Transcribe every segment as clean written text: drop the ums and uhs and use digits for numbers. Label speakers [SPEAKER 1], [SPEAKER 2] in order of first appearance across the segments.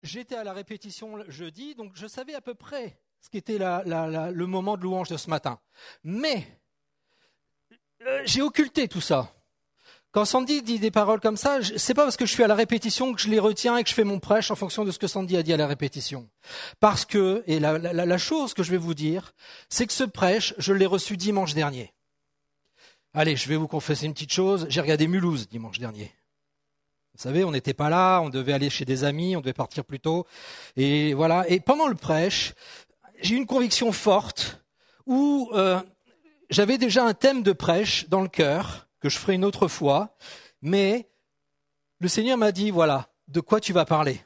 [SPEAKER 1] j'étais à la répétition jeudi, donc je savais à peu près ce qu'était le moment de louange de ce matin. Mais j'ai occulté tout ça. Quand Sandy dit des paroles comme ça, c'est pas parce que je suis à la répétition que je les retiens et que je fais mon prêche en fonction de ce que Sandy a dit à la répétition. Parce que, et la chose que je vais vous dire, c'est que ce prêche, je l'ai reçu dimanche dernier. Allez, je vais vous confesser une petite chose, j'ai regardé Mulhouse dimanche dernier. Vous savez, on n'était pas là, on devait aller chez des amis, on devait partir plus tôt. Et voilà. Et pendant le prêche, j'ai eu une conviction forte où j'avais déjà un thème de prêche dans le cœur, que je ferai une autre fois, mais le Seigneur m'a dit, voilà, de quoi tu vas parler.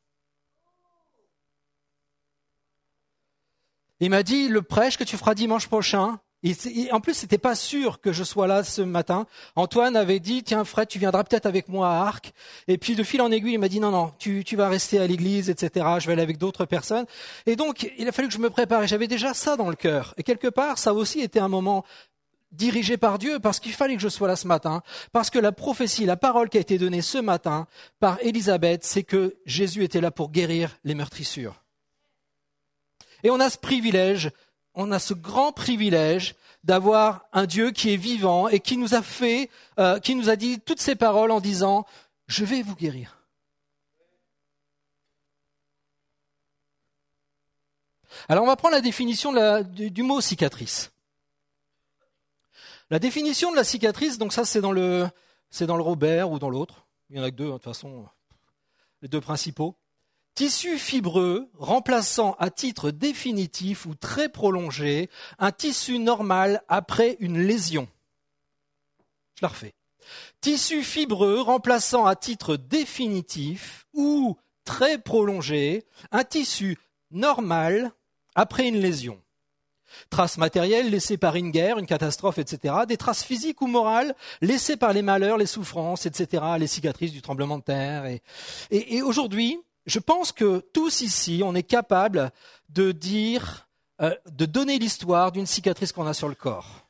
[SPEAKER 1] Il m'a dit, le prêche que tu feras dimanche prochain, et en plus, c'était pas sûr que je sois là ce matin. Antoine avait dit, tiens Fred, tu viendras peut-être avec moi à Arc. Et puis de fil en aiguille, il m'a dit, non, tu vas rester à l'église, etc. Je vais aller avec d'autres personnes. Et donc, il a fallu que je me prépare. Et j'avais déjà ça dans le cœur. Et quelque part, ça a aussi été un moment dirigé par Dieu, parce qu'il fallait que je sois là ce matin, parce que la prophétie, la parole qui a été donnée ce matin par Élisabeth, c'est que Jésus était là pour guérir les meurtrissures. Et on a ce privilège, on a ce grand privilège d'avoir un Dieu qui est vivant et qui nous a dit toutes ces paroles en disant « Je vais vous guérir ». Alors on va prendre la définition du mot cicatrice. La définition de la cicatrice, donc ça c'est dans le Robert ou dans l'autre, il y en a que deux, de toute façon, les deux principaux. Tissu fibreux remplaçant à titre définitif ou très prolongé un tissu normal après une lésion. Je la refais. Tissu fibreux remplaçant à titre définitif ou très prolongé un tissu normal après une lésion. Traces matérielles laissées par une guerre, une catastrophe, etc. Des traces physiques ou morales laissées par les malheurs, les souffrances, etc. Les cicatrices du tremblement de terre. Et aujourd'hui, je pense que tous ici, on est capable de dire, de donner l'histoire d'une cicatrice qu'on a sur le corps.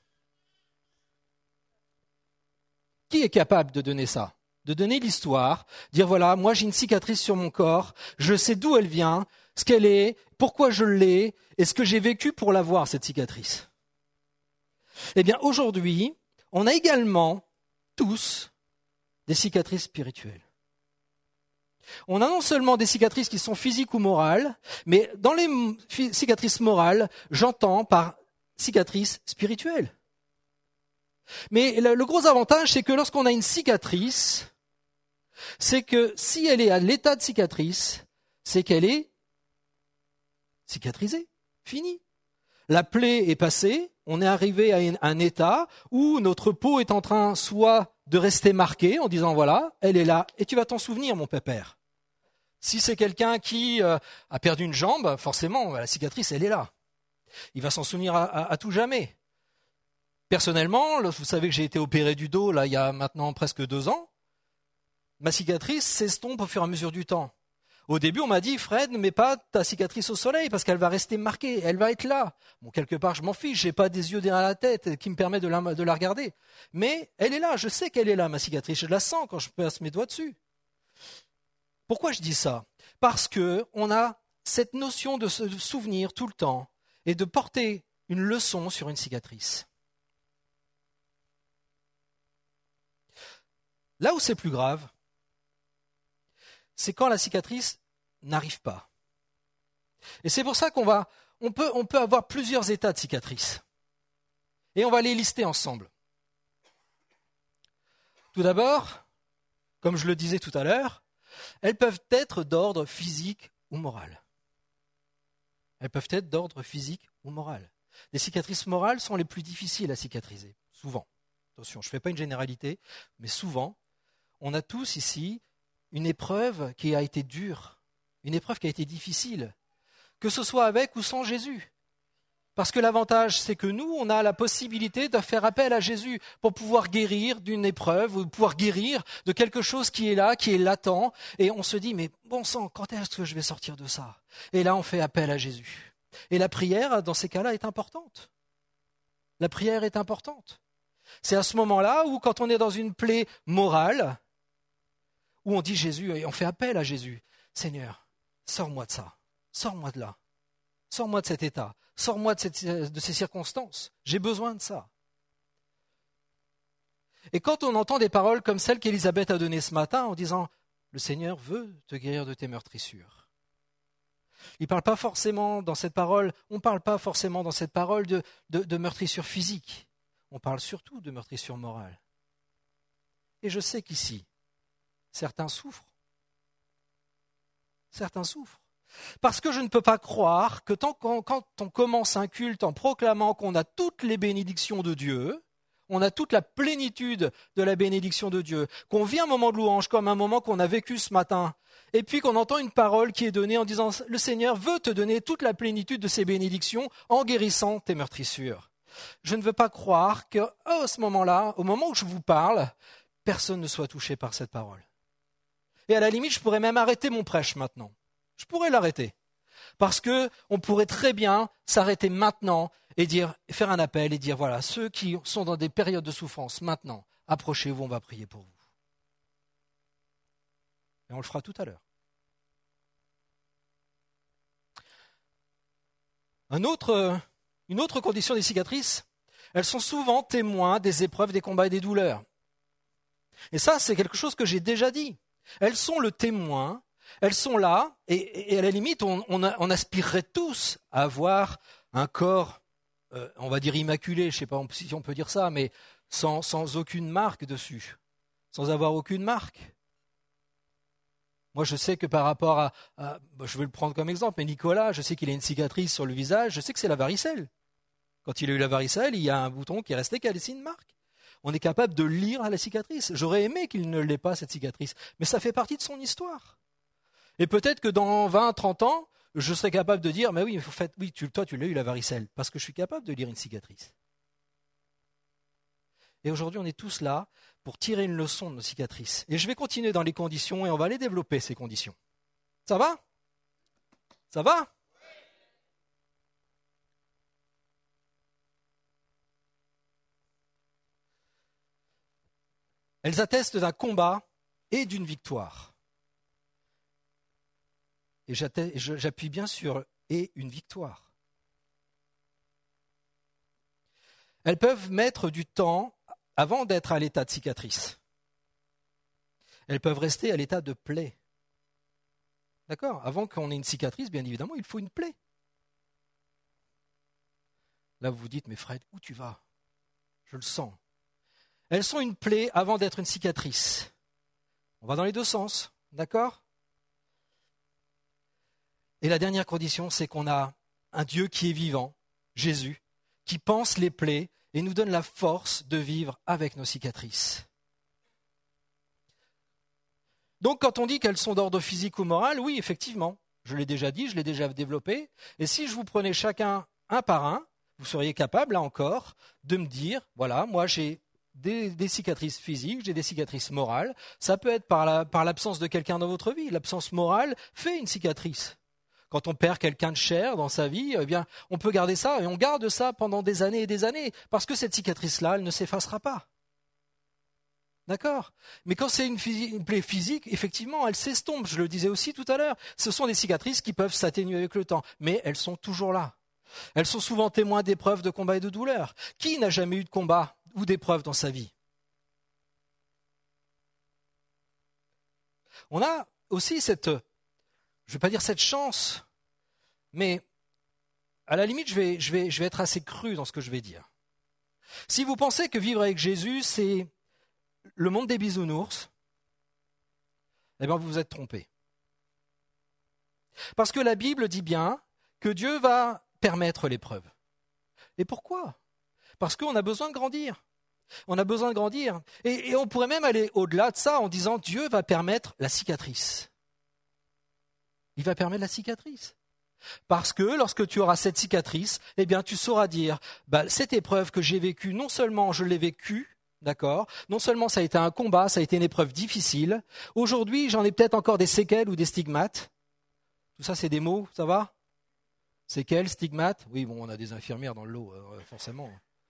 [SPEAKER 1] Qui est capable de donner ça? De donner l'histoire, dire voilà, moi j'ai une cicatrice sur mon corps, je sais d'où elle vient, ce qu'elle est, pourquoi je l'ai, et ce que j'ai vécu pour l'avoir, cette cicatrice. Eh bien, aujourd'hui, on a également tous des cicatrices spirituelles. On a non seulement des cicatrices qui sont physiques ou morales, mais dans les cicatrices morales, j'entends par cicatrices spirituelles. Mais le gros avantage, c'est que lorsqu'on a une cicatrice, c'est que si elle est à l'état de cicatrice, c'est qu'elle est cicatrisée, finie. La plaie est passée, on est arrivé à un état où notre peau est en train soit de rester marquée en disant voilà, elle est là, et tu vas t'en souvenir mon pépère. Si c'est quelqu'un qui a perdu une jambe, forcément la cicatrice elle est là. Il va s'en souvenir à tout jamais. Personnellement, vous savez que j'ai été opéré du dos là il y a maintenant presque 2 ans. Ma cicatrice s'estompe au fur et à mesure du temps. Au début, on m'a dit, Fred, ne mets pas ta cicatrice au soleil parce qu'elle va rester marquée, elle va être là. Bon, quelque part, je m'en fiche, j'ai pas des yeux derrière la tête qui me permettent de la regarder. Mais elle est là, je sais qu'elle est là, ma cicatrice, je la sens quand je passe mes doigts dessus. Pourquoi je dis ça? Parce que on a cette notion de se souvenir tout le temps et de porter une leçon sur une cicatrice. Là où c'est plus grave, c'est quand la cicatrice n'arrive pas. Et c'est pour ça on peut avoir plusieurs états de cicatrice. Et on va les lister ensemble. Tout d'abord, comme je le disais tout à l'heure, elles peuvent être d'ordre physique ou moral. Elles peuvent être d'ordre physique ou moral. Les cicatrices morales sont les plus difficiles à cicatriser, souvent. Attention, je ne fais pas une généralité, mais souvent, on a tous ici une épreuve qui a été dure, une épreuve qui a été difficile, que ce soit avec ou sans Jésus. Parce que l'avantage, c'est que nous, on a la possibilité de faire appel à Jésus pour pouvoir guérir d'une épreuve ou pouvoir guérir de quelque chose qui est là, qui est latent. Et on se dit, mais bon sang, quand est-ce que je vais sortir de ça? Et là, on fait appel à Jésus. Et la prière, dans ces cas-là, est importante. La prière est importante. C'est à ce moment-là où, quand on est dans une plaie morale, où on dit Jésus, et on fait appel à Jésus. Seigneur, sors-moi de ça, sors-moi de là, sors-moi de cet état, sors-moi de ces circonstances, j'ai besoin de ça. Et quand on entend des paroles comme celles qu'Élisabeth a données ce matin en disant « Le Seigneur veut te guérir de tes meurtrissures », il parle pas forcément dans cette parole, on ne parle pas forcément dans cette parole de meurtrissures physiques, on parle surtout de meurtrissures morales. Et je sais qu'ici, certains souffrent. Certains souffrent. Parce que je ne peux pas croire que quand on commence un culte en proclamant qu'on a toutes les bénédictions de Dieu, on a toute la plénitude de la bénédiction de Dieu, qu'on vit un moment de louange comme un moment qu'on a vécu ce matin, et puis qu'on entend une parole qui est donnée en disant « Le Seigneur veut te donner toute la plénitude de ses bénédictions en guérissant tes meurtrissures ». Je ne veux pas croire qu'à ce moment-là, au moment où je vous parle, personne ne soit touché par cette parole. Et à la limite, je pourrais même arrêter mon prêche maintenant. Je pourrais l'arrêter. Parce qu'on pourrait très bien s'arrêter maintenant et faire un appel et dire, voilà, ceux qui sont dans des périodes de souffrance, maintenant, approchez-vous, on va prier pour vous. Et on le fera tout à l'heure. Une autre condition des cicatrices, elles sont souvent témoins des épreuves, des combats et des douleurs. Et ça, c'est quelque chose que j'ai déjà dit. Elles sont le témoin, elles sont là, et à la limite, on aspirerait tous à avoir un corps, on va dire immaculé, je ne sais pas si on peut dire ça, mais sans aucune marque dessus, sans avoir aucune marque. Moi, je sais que par rapport je vais le prendre comme exemple, mais Nicolas, je sais qu'il a une cicatrice sur le visage, je sais que c'est la varicelle. Quand il a eu la varicelle, il y a un bouton qui est resté qui a laissé une marque. On est capable de lire à la cicatrice. J'aurais aimé qu'il ne l'ait pas, cette cicatrice, mais ça fait partie de son histoire. Et peut-être que dans 20, 30 ans, je serai capable de dire, mais oui, toi tu l'as eu la varicelle, parce que je suis capable de lire une cicatrice. Et aujourd'hui, on est tous là pour tirer une leçon de nos cicatrices. Et je vais continuer dans les conditions et on va les développer, ces conditions. Ça va ? Ça va ? Elles attestent d'un combat et d'une victoire. Et j'appuie bien sur « et une victoire ». Elles peuvent mettre du temps avant d'être à l'état de cicatrice. Elles peuvent rester à l'état de plaie. D'accord ? Avant qu'on ait une cicatrice, bien évidemment, il faut une plaie. Là, vous vous dites, mais Fred, où tu vas ? Je le sens. Elles sont une plaie avant d'être une cicatrice. On va dans les deux sens, d'accord ? Et la dernière condition, c'est qu'on a un Dieu qui est vivant, Jésus, qui pense les plaies et nous donne la force de vivre avec nos cicatrices. Donc quand on dit qu'elles sont d'ordre physique ou moral, oui, effectivement, je l'ai déjà dit, je l'ai déjà développé, et si je vous prenais chacun un par un, vous seriez capable, là encore, de me dire, voilà, moi j'ai des cicatrices physiques, j'ai des cicatrices morales, ça peut être par l'absence de quelqu'un dans votre vie, l'absence morale fait une cicatrice. Quand on perd quelqu'un de cher dans sa vie, eh bien, on peut garder ça, et on garde ça pendant des années, parce que cette cicatrice-là, elle ne s'effacera pas. D'accord ? Mais quand c'est une plaie physique, effectivement, elle s'estompe, je le disais aussi tout à l'heure. Ce sont des cicatrices qui peuvent s'atténuer avec le temps, mais elles sont toujours là. Elles sont souvent témoins d'épreuves de combat et de douleur. Qui n'a jamais eu de combat ou d'épreuve dans sa vie ? On a aussi je ne vais pas dire cette chance, mais à la limite, je vais être assez cru dans ce que je vais dire. Si vous pensez que vivre avec Jésus, c'est le monde des bisounours, eh bien vous vous êtes trompé. Parce que la Bible dit bien que Dieu va permettre l'épreuve. Et pourquoi ? Parce qu'on a besoin de grandir. On a besoin de grandir. Et on pourrait même aller au-delà de ça en disant Dieu va permettre la cicatrice. Il va permettre la cicatrice. Parce que lorsque tu auras cette cicatrice, eh bien tu sauras dire, cette épreuve que j'ai vécue, non seulement je l'ai vécue, d'accord, non seulement ça a été un combat, ça a été une épreuve difficile, aujourd'hui j'en ai peut-être encore des séquelles ou des stigmates. Tout ça c'est des mots, ça va ? Séquelles, stigmates, oui bon on a des infirmières dans le lot, forcément.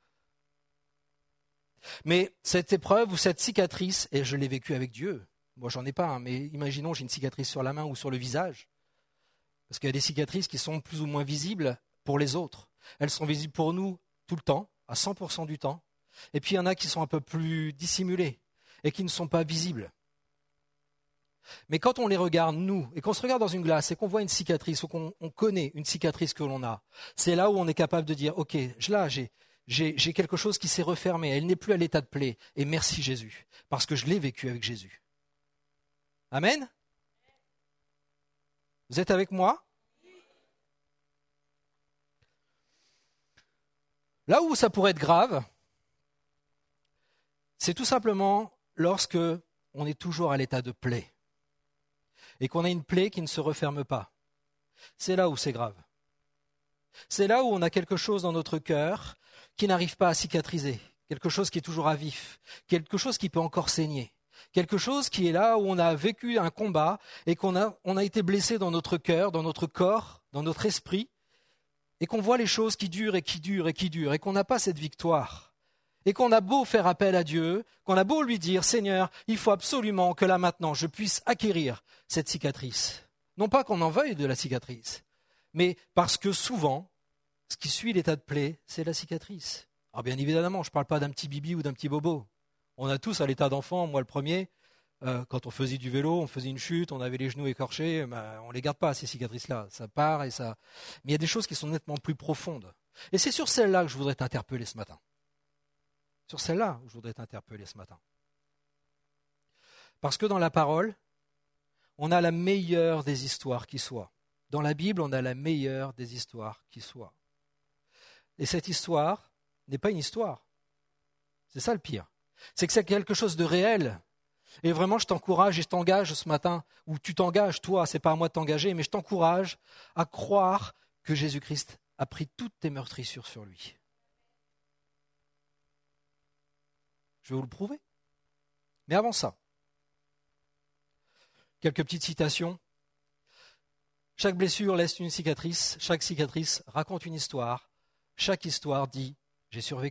[SPEAKER 1] Mais cette épreuve ou cette cicatrice, et je l'ai vécue avec Dieu. Moi j'en ai pas, mais imaginons j'ai une cicatrice sur la main ou sur le visage. Parce qu'il y a des cicatrices qui sont plus ou moins visibles pour les autres. Elles sont visibles pour nous tout le temps, à 100% du temps. Et puis il y en a qui sont un peu plus dissimulées et qui ne sont pas visibles. Mais quand on les regarde, nous, et qu'on se regarde dans une glace et qu'on voit une cicatrice ou qu'on connaît une cicatrice que l'on a, c'est là où on est capable de dire, ok, là j'ai quelque chose qui s'est refermé, elle n'est plus à l'état de plaie, et merci Jésus, parce que je l'ai vécu avec Jésus. Amen? Vous êtes avec moi? Là où ça pourrait être grave, c'est tout simplement lorsque on est toujours à l'état de plaie et qu'on a une plaie qui ne se referme pas. C'est là où c'est grave. C'est là où on a quelque chose dans notre cœur qui n'arrive pas à cicatriser, quelque chose qui est toujours à vif, quelque chose qui peut encore saigner, quelque chose qui est là où on a vécu un combat et qu'on a été blessé dans notre cœur, dans notre corps, dans notre esprit, et qu'on voit les choses qui durent et qui durent et qui durent, et qu'on n'a pas cette victoire, et qu'on a beau faire appel à Dieu, qu'on a beau lui dire, Seigneur, il faut absolument que là maintenant je puisse acquérir cette cicatrice. Non pas qu'on en veuille de la cicatrice, mais parce que souvent, ce qui suit l'état de plaie, c'est la cicatrice. Alors bien évidemment, je ne parle pas d'un petit bibi ou d'un petit bobo. On a tous à l'état d'enfant, moi le premier, quand on faisait du vélo, on faisait une chute, on avait les genoux écorchés, on ne les garde pas, ces cicatrices-là. Ça part et ça... Mais il y a des choses qui sont nettement plus profondes. Et c'est sur celles-là que je voudrais t'interpeller ce matin. Sur celle-là où je voudrais t'interpeller ce matin. Parce que dans la parole, on a la meilleure des histoires qui soit. Dans la Bible, on a la meilleure des histoires qui soit. Et cette histoire n'est pas une histoire. C'est ça le pire. C'est que c'est quelque chose de réel. Et vraiment, je t'encourage et je t'engage ce matin, ou tu t'engages, toi, c'est pas à moi de t'engager, mais je t'encourage à croire que Jésus-Christ a pris toutes tes meurtrissures sur lui. Je vais vous le prouver. Mais avant ça, quelques petites citations. Chaque blessure laisse une cicatrice, chaque cicatrice raconte une histoire, chaque histoire dit « j'ai survécu ».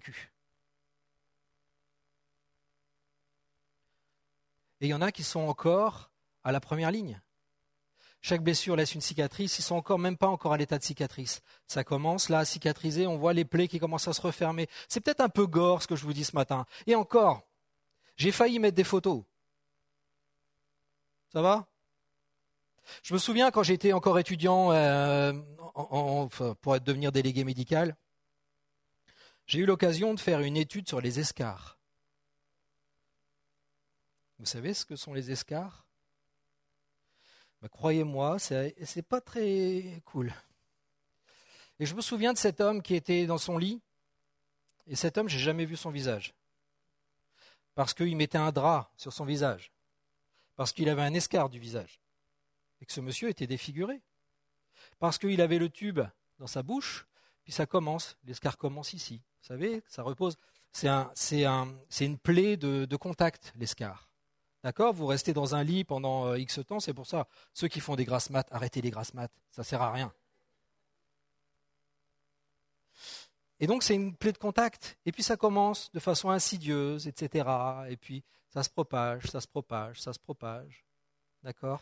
[SPEAKER 1] Et il y en a qui sont encore à la première ligne. Chaque blessure laisse une cicatrice, ils sont encore même pas encore à l'état de cicatrice. Ça commence là à cicatriser, on voit les plaies qui commencent à se refermer. C'est peut-être un peu gore ce que je vous dis ce matin. Et encore, j'ai failli mettre des photos. Ça va ? Je me souviens quand j'étais encore étudiant pour devenir délégué médical, j'ai eu l'occasion de faire une étude sur les escarres. Vous savez ce que sont les escarres ? Croyez-moi, c'est pas très cool. Et je me souviens de cet homme qui était dans son lit, et cet homme, j'ai jamais vu son visage. Parce qu'il mettait un drap sur son visage. Parce qu'il avait un escarre du visage. Et que ce monsieur était défiguré. Parce qu'il avait le tube dans sa bouche, puis ça commence, l'escarre commence ici. Vous savez, ça repose. C'est une plaie de contact, l'escarre. D'accord ? Vous restez dans un lit pendant X temps, c'est pour ça. Ceux qui font des grasses mat, arrêtez les grasses mat, ça ne sert à rien. Et donc c'est une plaie de contact. Et puis ça commence de façon insidieuse, etc. Et puis ça se propage, ça se propage, ça se propage. D'accord ?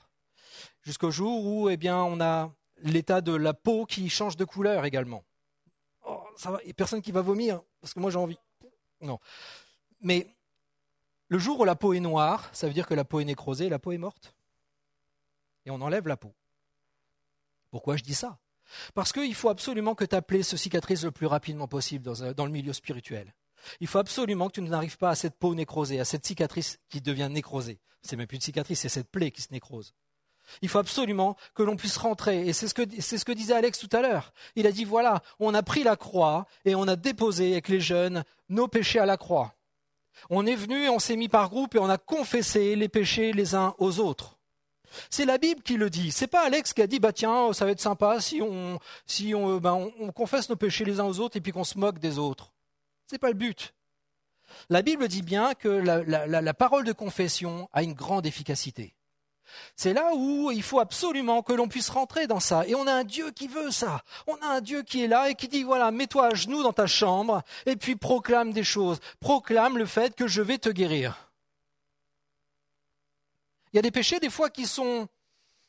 [SPEAKER 1] Jusqu'au jour où on a l'état de la peau qui change de couleur également. Oh, ça va, il n'y a personne qui va vomir, parce que moi j'ai envie. Non. Mais le jour où la peau est noire, ça veut dire que la peau est nécrosée, la peau est morte. Et on enlève la peau. Pourquoi je dis ça ? Parce qu'il faut absolument que ta plaie se cicatrise le plus rapidement possible dans le milieu spirituel. Il faut absolument que tu n'arrives pas à cette peau nécrosée, à cette cicatrice qui devient nécrosée. C'est même plus une cicatrice, c'est cette plaie qui se nécrose. Il faut absolument que l'on puisse rentrer. Et c'est ce que disait Alex tout à l'heure. Il a dit, voilà, on a pris la croix et on a déposé avec les jeunes nos péchés à la croix. On est venu et on s'est mis par groupe et on a confessé les péchés les uns aux autres. C'est la Bible qui le dit. C'est pas Alex qui a dit, bah tiens, ça va être sympa si on confesse nos péchés les uns aux autres et puis qu'on se moque des autres. C'est pas le but. La Bible dit bien que la parole de confession a une grande efficacité. C'est là où il faut absolument que l'on puisse rentrer dans ça. Et on a un Dieu qui veut ça. On a un Dieu qui est là et qui dit, voilà, mets-toi à genoux dans ta chambre et puis proclame des choses. Proclame le fait que je vais te guérir. Il y a des péchés des fois qui sont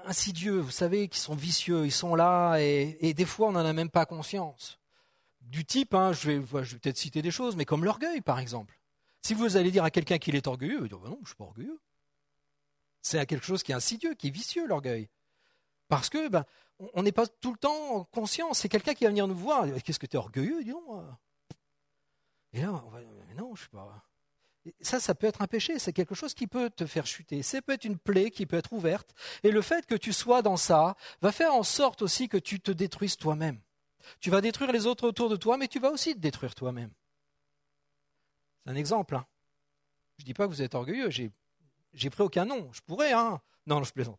[SPEAKER 1] insidieux, vous savez, qui sont vicieux, ils sont là et des fois on n'en a même pas conscience. Du type, je vais peut-être citer des choses, mais comme l'orgueil par exemple. Si vous allez dire à quelqu'un qu'il est orgueilleux, il va dire non, je ne suis pas orgueilleux. C'est quelque chose qui est insidieux, qui est vicieux l'orgueil. Parce que on n'est pas tout le temps conscient. C'est quelqu'un qui va venir nous voir. Qu'est-ce que tu es orgueilleux, dis donc. Et là, on va dire, mais non, je ne suis pas. Et ça peut être un péché. C'est quelque chose qui peut te faire chuter. Ça peut être une plaie qui peut être ouverte. Et le fait que tu sois dans ça va faire en sorte aussi que tu te détruises toi-même. Tu vas détruire les autres autour de toi, mais tu vas aussi te détruire toi-même. C'est un exemple. Je ne dis pas que vous êtes orgueilleux. J'ai pris aucun nom. Je pourrais, Non, je plaisante.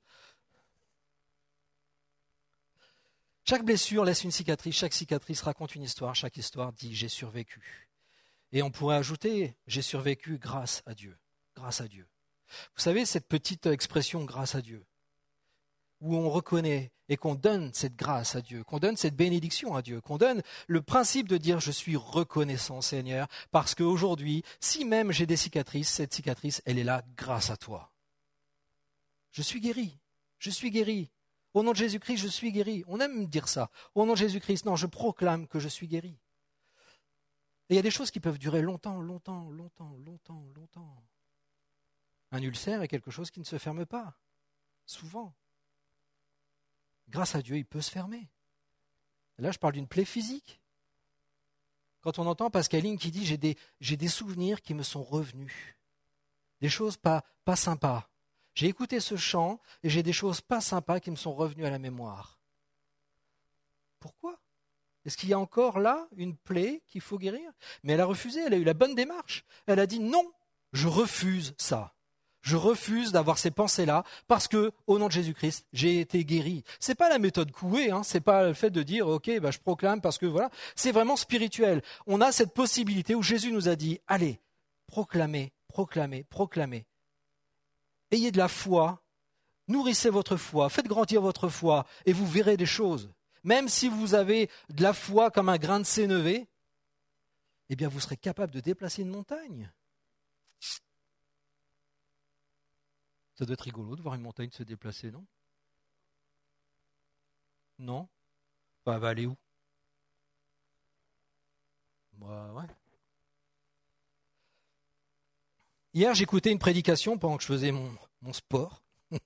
[SPEAKER 1] Chaque blessure laisse une cicatrice, chaque cicatrice raconte une histoire, chaque histoire dit « j'ai survécu ». Et on pourrait ajouter « j'ai survécu grâce à Dieu ». Grâce à Dieu. Vous savez, cette petite expression « grâce à Dieu », où on reconnaît et qu'on donne cette grâce à Dieu, qu'on donne cette bénédiction à Dieu, qu'on donne le principe de dire « je suis reconnaissant Seigneur » parce qu'aujourd'hui, si même j'ai des cicatrices, cette cicatrice, elle est là grâce à toi. Je suis guéri, je suis guéri. Au nom de Jésus-Christ, je suis guéri. On aime dire ça. Au nom de Jésus-Christ, non, je proclame que je suis guéri. Et il y a des choses qui peuvent durer longtemps, longtemps, longtemps, longtemps, longtemps. Un ulcère est quelque chose qui ne se ferme pas, souvent. Grâce à Dieu, il peut se fermer. Là, je parle d'une plaie physique. Quand on entend Pascaline qui dit « j'ai des souvenirs qui me sont revenus », des choses pas sympas. J'ai écouté ce chant et j'ai des choses pas sympas qui me sont revenues à la mémoire. Pourquoi ? Est-ce qu'il y a encore là une plaie qu'il faut guérir ? Mais elle a refusé, elle a eu la bonne démarche. Elle a dit non, je refuse ça. Je refuse d'avoir ces pensées-là parce que, au nom de Jésus-Christ, j'ai été guéri. C'est pas la méthode Coué, c'est pas le fait de dire ok, je proclame parce que voilà. C'est vraiment spirituel. On a cette possibilité où Jésus nous a dit allez, proclamez, proclamez, proclamez. Ayez de la foi, nourrissez votre foi, faites grandir votre foi et vous verrez des choses. Même si vous avez de la foi comme un grain de sénévé, eh bien vous serez capable de déplacer une montagne. Ça doit être rigolo de voir une montagne se déplacer, non ? Non ? Elle va aller où ? Ouais. Hier, j'écoutais une prédication pendant que je faisais mon sport.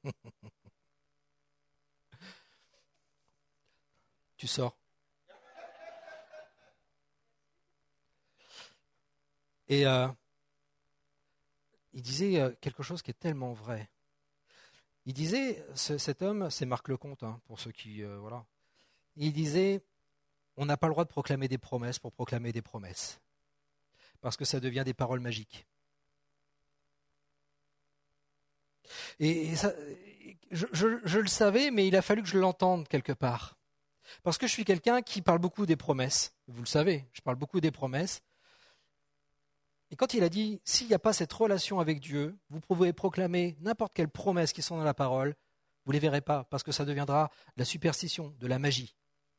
[SPEAKER 1] Tu sors. Et il disait quelque chose qui est tellement vrai. Il disait, cet homme, c'est Marc Lecomte, pour ceux qui... voilà. Il disait, on n'a pas le droit de proclamer des promesses pour proclamer des promesses. Parce que ça devient des paroles magiques. Et ça, je le savais, mais il a fallu que je l'entende quelque part. Parce que je suis quelqu'un qui parle beaucoup des promesses. Vous le savez, je parle beaucoup des promesses. Et quand il a dit, s'il n'y a pas cette relation avec Dieu, vous pouvez proclamer n'importe quelle promesse qui sont dans la parole, vous ne les verrez pas, parce que ça deviendra de la superstition, de la magie.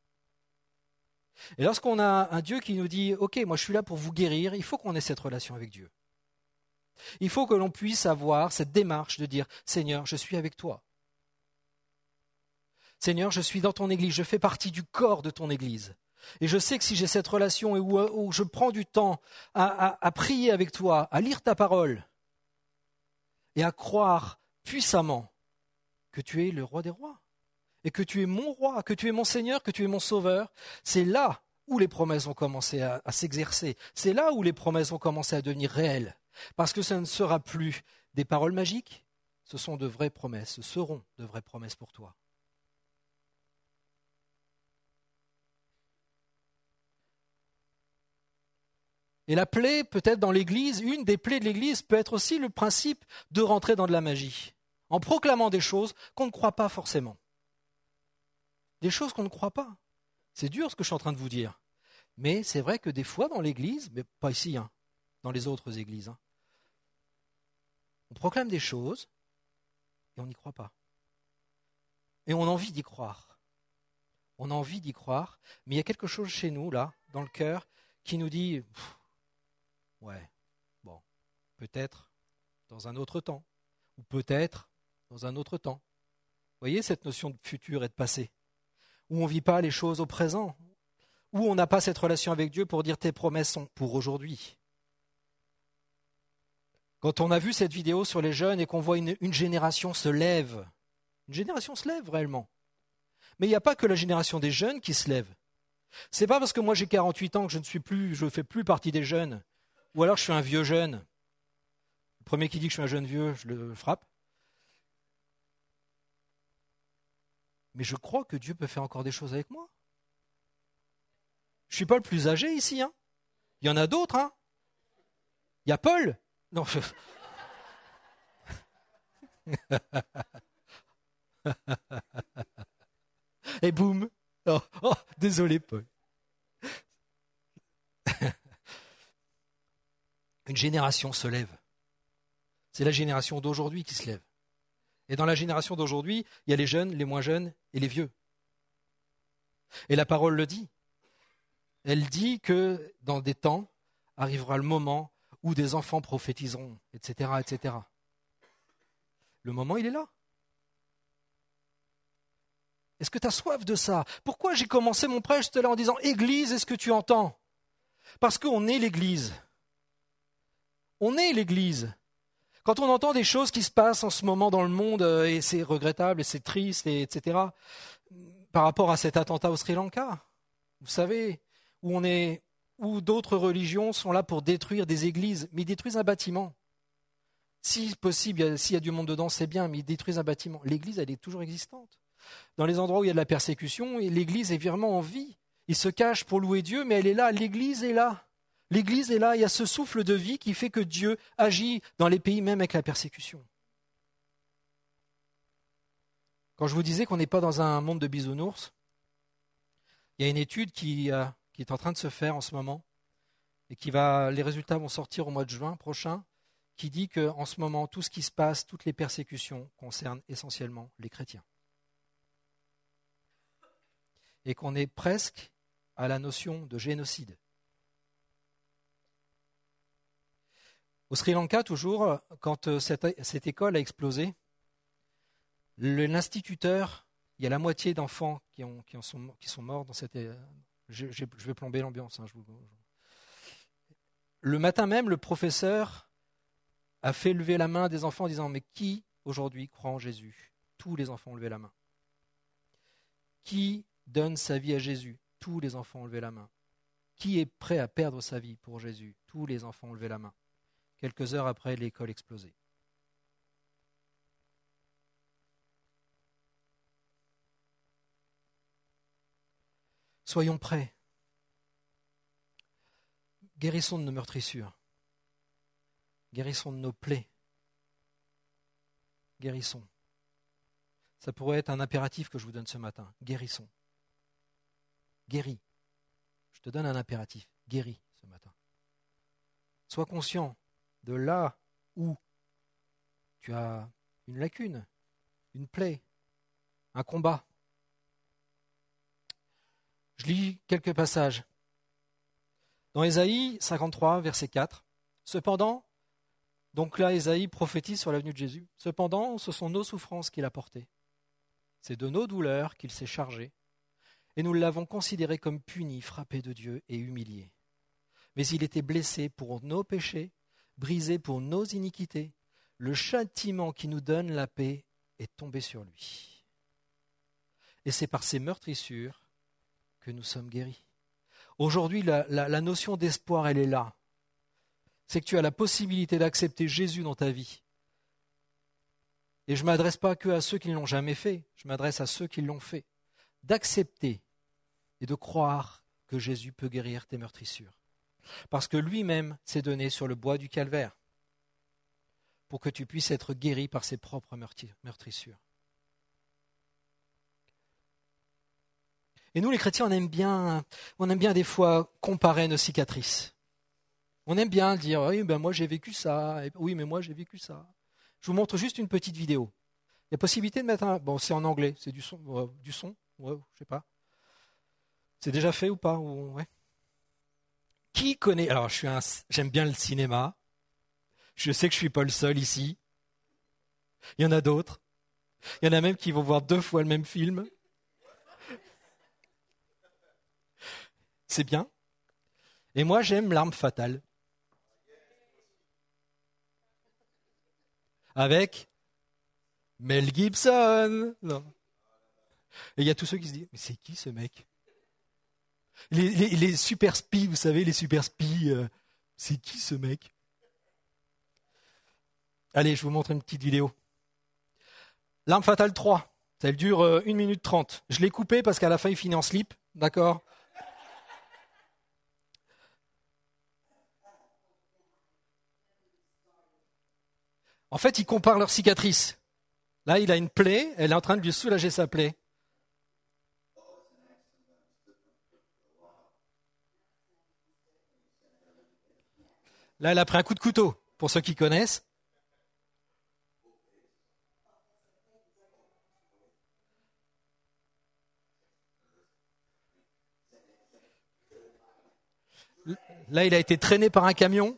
[SPEAKER 1] Et lorsqu'on a un Dieu qui nous dit, ok, moi je suis là pour vous guérir, il faut qu'on ait cette relation avec Dieu. Il faut que l'on puisse avoir cette démarche de dire, Seigneur, je suis avec toi. Seigneur, je suis dans ton église, je fais partie du corps de ton église. Et je sais que si j'ai cette relation où je prends du temps à prier avec toi, à lire ta parole et à croire puissamment que tu es le roi des rois et que tu es mon roi, que tu es mon Seigneur, que tu es mon sauveur, c'est là où les promesses vont commencer à s'exercer. C'est là où les promesses vont commencer à devenir réelles. Parce que ce ne sera plus des paroles magiques, ce sont de vraies promesses, ce seront de vraies promesses pour toi. Et la plaie, peut-être dans l'Église, une des plaies de l'Église peut être aussi le principe de rentrer dans de la magie, en proclamant des choses qu'on ne croit pas forcément. Des choses qu'on ne croit pas. C'est dur ce que je suis en train de vous dire. Mais c'est vrai que des fois dans l'Église, mais pas ici, dans les autres églises, on proclame des choses et on n'y croit pas. Et on a envie d'y croire. On a envie d'y croire, mais il y a quelque chose chez nous, là, dans le cœur, qui nous dit... Ouais, bon, peut-être dans un autre temps, ou peut-être dans un autre temps. voyez cette notion de futur et de passé, où on ne vit pas les choses au présent, où on n'a pas cette relation avec Dieu pour dire tes promesses sont pour aujourd'hui. Quand on a vu cette vidéo sur les jeunes et qu'on voit une génération se lève, une génération se lève réellement. Mais il n'y a pas que la génération des jeunes qui se lève. C'est pas parce que moi j'ai 48 ans que je ne fais plus partie des jeunes, ou alors je suis un vieux jeune. Le premier qui dit que je suis un jeune vieux, je le frappe. Mais je crois que Dieu peut faire encore des choses avec moi. Je ne suis pas le plus âgé ici. Hein. Il y en a d'autres. Hein. Il y a Paul. Non. Et boum. Oh, désolé Paul. Une génération se lève. C'est la génération d'aujourd'hui qui se lève. Et dans la génération d'aujourd'hui, il y a les jeunes, les moins jeunes et les vieux. Et la parole le dit. Elle dit que dans des temps arrivera le moment où des enfants prophétiseront, etc., etc. Le moment, il est là. Est-ce que tu as soif de ça? Pourquoi j'ai commencé mon prêche tout à l'heure en disant « Église, est-ce que tu entends ?» Parce qu'on est l'Église. On est l'Église. Quand on entend des choses qui se passent en ce moment dans le monde, et c'est regrettable, et c'est triste, etc., par rapport à cet attentat au Sri Lanka, vous savez, où d'autres religions sont là pour détruire des églises, mais ils détruisent un bâtiment. Si possible, s'il y a du monde dedans, c'est bien, mais ils détruisent un bâtiment. L'église, elle est toujours existante. Dans les endroits où il y a de la persécution, l'église est vraiment en vie. Ils se cachent pour louer Dieu, mais elle est là, l'église est là. L'église est là, il y a ce souffle de vie qui fait que Dieu agit dans les pays même avec la persécution. Quand je vous disais qu'on n'est pas dans un monde de bisounours, il y a une étude qui est en train de se faire en ce moment, et les résultats vont sortir au mois de juin prochain, qui dit qu'en ce moment, tout ce qui se passe, toutes les persécutions concernent essentiellement les chrétiens. Et qu'on est presque à la notion de génocide. Au Sri Lanka, toujours, quand cette école a explosé, l'instituteur, il y a la moitié d'enfants qui sont morts dans cette... Je vais plomber l'ambiance. Hein, Le matin même, le professeur a fait lever la main des enfants en disant « Mais qui, aujourd'hui, croit en Jésus ?» Tous les enfants ont levé la main. Qui donne sa vie à Jésus? Tous les enfants ont levé la main. Qui est prêt à perdre sa vie pour Jésus? Tous les enfants ont levé la main. Quelques heures après, l'école explosait. Soyons prêts. Guérissons de nos meurtrissures. Guérissons de nos plaies. Guérissons. Ça pourrait être un impératif que je vous donne ce matin. Guérissons. Guéris. Je te donne un impératif. Guéris ce matin. Sois conscient de là où tu as une lacune, une plaie, un combat. Je lis quelques passages. Dans Ésaïe 53, verset 4, « Cependant, donc là Ésaïe prophétise sur la venue de Jésus, « Cependant, ce sont nos souffrances qu'il a portées. C'est de nos douleurs qu'il s'est chargé, et nous l'avons considéré comme puni, frappé de Dieu et humilié. Mais il était blessé pour nos péchés, brisé pour nos iniquités. Le châtiment qui nous donne la paix est tombé sur lui. Et c'est par ses meurtrissures que nous sommes guéris. » Aujourd'hui, la notion d'espoir, elle est là. C'est que tu as la possibilité d'accepter Jésus dans ta vie. Et je ne m'adresse pas que à ceux qui ne l'ont jamais fait, je m'adresse à ceux qui l'ont fait. D'accepter et de croire que Jésus peut guérir tes meurtrissures. Parce que lui-même s'est donné sur le bois du calvaire pour que tu puisses être guéri par ses propres meurtrissures. Et nous, les chrétiens, on aime bien des fois comparer nos cicatrices. On aime bien dire, oui, ben moi j'ai vécu ça, oui, mais moi j'ai vécu ça. Je vous montre juste une petite vidéo. Il y a possibilité de mettre bon, c'est en anglais, c'est du son, ouais, je sais pas. C'est déjà fait ou pas ouais. Qui connaît, alors j'aime bien le cinéma, je sais que je suis pas le seul ici, il y en a d'autres. Il y en a même qui vont voir 2 fois le même film. C'est bien. Et moi, j'aime L'Arme fatale. Avec Mel Gibson. Non. Et il y a tous ceux qui se disent, mais c'est qui ce mec? Les super spies, vous savez, les super spies, c'est qui ce mec? Allez, je vous montre une petite vidéo. L'Arme fatale 3, elle dure 1 minute 30. Je l'ai coupé parce qu'à la fin, il finit en slip, d'accord? En fait, ils comparent leurs cicatrices. Là, il a une plaie, elle est en train de lui soulager sa plaie. Là, elle a pris un coup de couteau, pour ceux qui connaissent. Là, il a été traîné par un camion.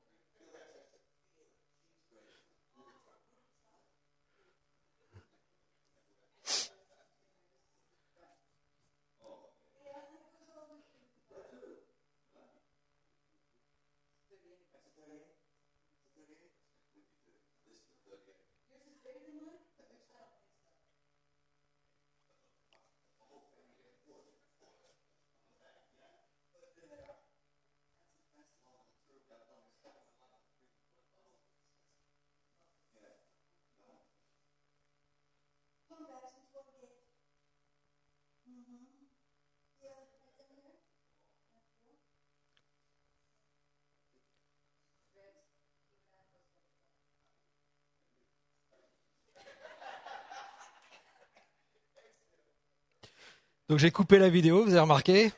[SPEAKER 1] Donc j'ai coupé la vidéo, vous avez remarqué?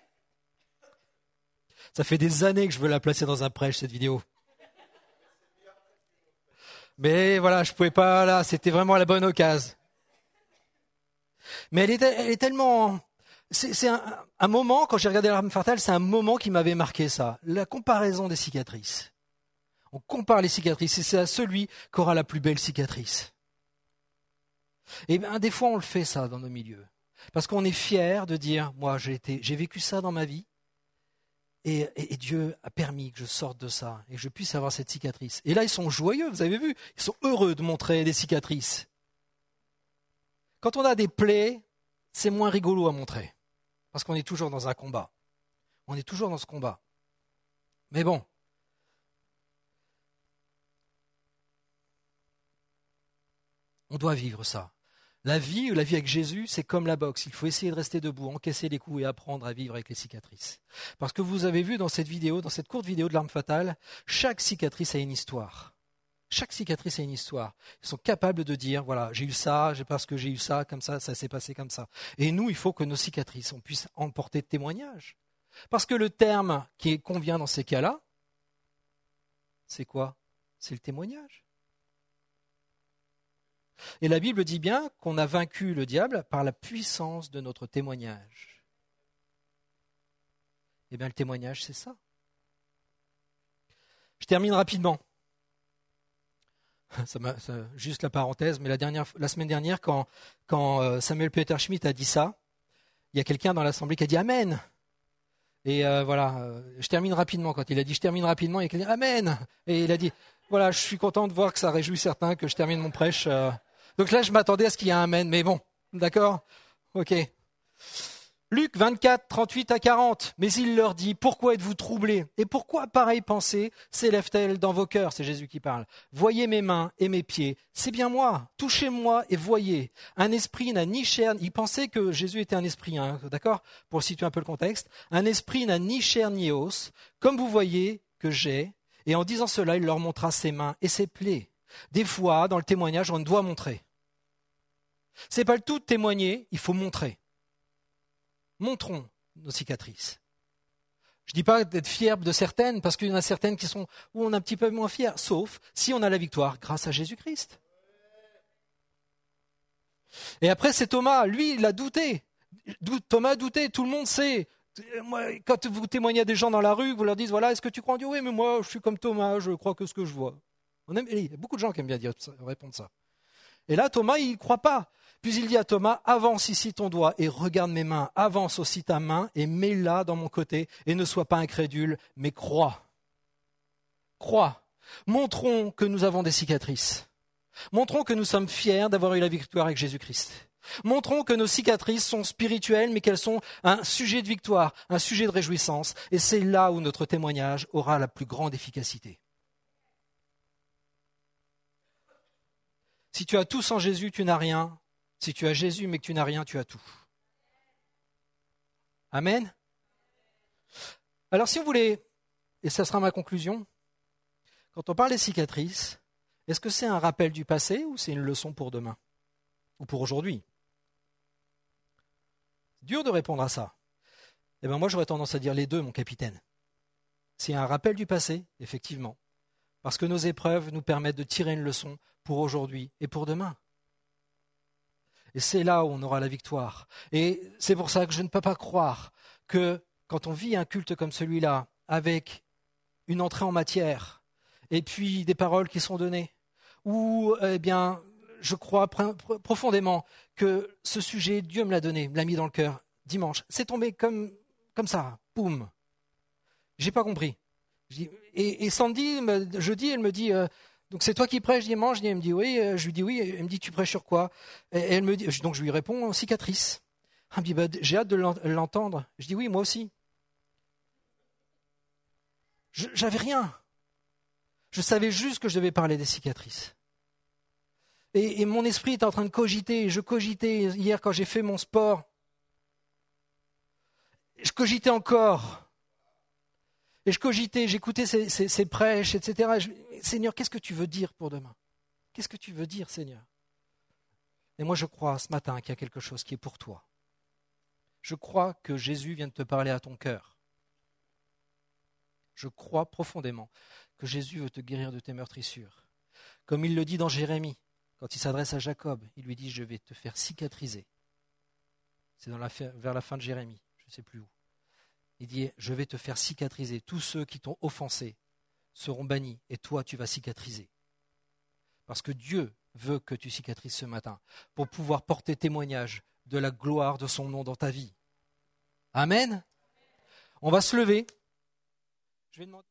[SPEAKER 1] Ça fait des années que je veux la placer dans un prêche, cette vidéo. Mais voilà, je pouvais pas, là, c'était vraiment la bonne occasion. Mais elle est tellement... C'est un moment, quand j'ai regardé L'Arme fatale, c'est un moment qui m'avait marqué ça. La comparaison des cicatrices. On compare les cicatrices et c'est à celui qui aura la plus belle cicatrice. Et bien, des fois, on le fait ça dans nos milieux. Parce qu'on est fier de dire, moi, j'ai vécu ça dans ma vie. Et Dieu a permis que je sorte de ça et que je puisse avoir cette cicatrice. Et là, ils sont joyeux, vous avez vu, ils sont heureux de montrer des cicatrices. Quand on a des plaies, c'est moins rigolo à montrer, parce qu'on est toujours dans un combat. On est toujours dans ce combat. Mais bon. On doit vivre ça. La vie avec Jésus, c'est comme la boxe. Il faut essayer de rester debout, encaisser les coups et apprendre à vivre avec les cicatrices. Parce que vous avez vu dans cette vidéo, dans cette courte vidéo de L'Arme fatale, chaque cicatrice a une histoire. Chaque cicatrice a une histoire. Ils sont capables de dire, voilà, j'ai eu ça, parce que j'ai eu ça, comme ça s'est passé comme ça. Et nous, il faut que nos cicatrices, on puisse emporter de témoignages. Parce que le terme qui convient dans ces cas-là, c'est quoi? C'est le témoignage. Et la Bible dit bien qu'on a vaincu le diable par la puissance de notre témoignage. Eh bien, le témoignage, c'est ça. Je termine rapidement. Juste la parenthèse, mais la semaine dernière, quand Samuel Peter Schmidt a dit ça, il y a quelqu'un dans l'assemblée qui a dit Amen. Et je termine rapidement. Quand il a dit je termine rapidement, il y a quelqu'un qui a dit Amen. Et il a dit voilà, je suis content de voir que ça réjouit certains que je termine mon prêche. Donc là, je m'attendais à ce qu'il y ait un Amen, mais bon, d'accord? Ok. Luc 24, 38 à 40. Mais il leur dit, pourquoi êtes-vous troublés? Et pourquoi pareille pensée s'élève-t-elle dans vos cœurs? C'est Jésus qui parle. Voyez mes mains et mes pieds. C'est bien moi. Touchez-moi et voyez. Un esprit n'a ni chair. Il pensait que Jésus était un esprit, hein, d'accord? Pour situer un peu le contexte. Un esprit n'a ni chair ni os, comme vous voyez que j'ai. Et en disant cela, il leur montra ses mains et ses plaies. Des fois, dans le témoignage, on doit montrer. C'est pas le tout de témoigner, il faut montrer. Montrons nos cicatrices. Je ne dis pas d'être fier de certaines, parce qu'il y en a certaines où on est un petit peu moins fier, sauf si on a la victoire grâce à Jésus-Christ. Et après, c'est Thomas, lui, il a douté. Thomas a douté, tout le monde sait. Moi, quand vous témoignez à des gens dans la rue, vous leur dites, voilà, est-ce que tu crois en Dieu? Oui, mais moi, je suis comme Thomas, je crois que ce que je vois. Il y a beaucoup de gens qui aiment bien répondre ça. Et là, Thomas, il ne croit pas. Puis il dit à Thomas, avance ici ton doigt et regarde mes mains. Avance aussi ta main et mets-la dans mon côté et ne sois pas incrédule, mais crois. Crois. Montrons que nous avons des cicatrices. Montrons que nous sommes fiers d'avoir eu la victoire avec Jésus-Christ. Montrons que nos cicatrices sont spirituelles, mais qu'elles sont un sujet de victoire, un sujet de réjouissance. Et c'est là où notre témoignage aura la plus grande efficacité. Si tu as tout sans Jésus, tu n'as rien. Si tu as Jésus, mais que tu n'as rien, tu as tout. Amen. Alors si vous voulez, et ça sera ma conclusion, quand on parle des cicatrices, est-ce que c'est un rappel du passé ou c'est une leçon pour demain? Ou pour aujourd'hui? Dur de répondre à ça. Eh bien moi j'aurais tendance à dire les deux, mon capitaine. C'est un rappel du passé, effectivement, parce que nos épreuves nous permettent de tirer une leçon pour aujourd'hui et pour demain. Et c'est là où on aura la victoire. Et c'est pour ça que je ne peux pas croire que quand on vit un culte comme celui-là, avec une entrée en matière, et puis des paroles qui sont données, où, je crois profondément que ce sujet, Dieu me l'a donné, me l'a mis dans le cœur dimanche. C'est tombé comme ça, boum. J'ai pas compris. Et Sandy, jeudi, elle me dit, donc c'est toi qui prêches dimanche? Elle me dit oui. Je lui dis oui. Elle me dit, tu prêches sur quoi? Et elle me dit, donc je lui réponds, cicatrice. Elle me dit, j'ai hâte de l'entendre. Je dis oui, moi aussi. J'avais rien. Je savais juste que je devais parler des cicatrices. Et mon esprit était en train de cogiter. Je cogitais hier quand j'ai fait mon sport. Je cogitais encore. Et je cogitais, j'écoutais ces prêches, etc. Seigneur, qu'est-ce que tu veux dire pour demain? Qu'est-ce que tu veux dire, Seigneur? Et moi, je crois ce matin qu'il y a quelque chose qui est pour toi. Je crois que Jésus vient de te parler à ton cœur. Je crois profondément que Jésus veut te guérir de tes meurtrissures. Comme il le dit dans Jérémie, quand il s'adresse à Jacob, il lui dit « Je vais te faire cicatriser ». C'est vers la fin de Jérémie, je ne sais plus où. Il dit « Je vais te faire cicatriser. Tous ceux qui t'ont offensé seront bannis et toi, tu vas cicatriser. » Parce que Dieu veut que tu cicatrises ce matin pour pouvoir porter témoignage de la gloire de son nom dans ta vie. Amen. On va se lever. Je vais demander